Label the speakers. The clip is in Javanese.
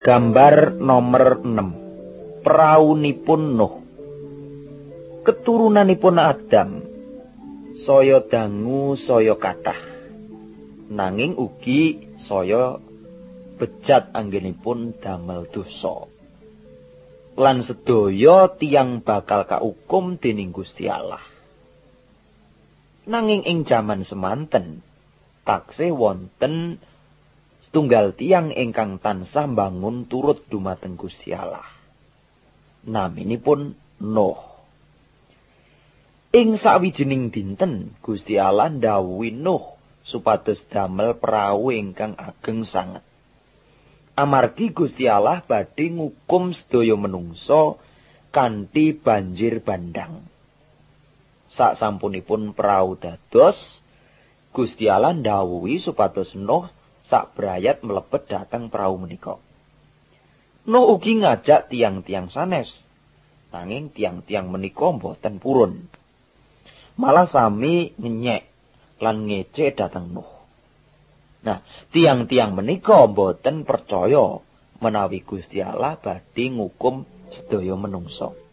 Speaker 1: Gambar nomor 6. Praunipun Nuh. Keturunanipun Adam saya dangu saya kathah, nanging ugi saya bejat anggenipun damel dosa. Lan sedaya tiyang bakal kaukum dening Gusti Allah. Nanging ing jaman semanten taksih wonten setunggal tiyang ingkang tansah mbangun turut dumateng Gusti Allah. Naminipun Nuh. Ing sawijining dinten Gusti Allah ndhawuhi Nuh supados damel prau ingkang ageng sanget. Amargi Gusti Allah badhe ngukum sedaya menungsa kanthi banjir bandhang. Saksampunipun prau dados, Gusti Allah ndhawuhi supados Nuh sakbrayat mlebet dhateng prau menika. Nuh ugi ngajak tiang-tiang sanes, nanging tiang-tiang menika boten purun. Malah sami ngenyek lan ngece dhateng Nuh. Nah, tiang-tiang menika boten percaya menawi Gusti Allah badhe ngukum sedaya menungsa.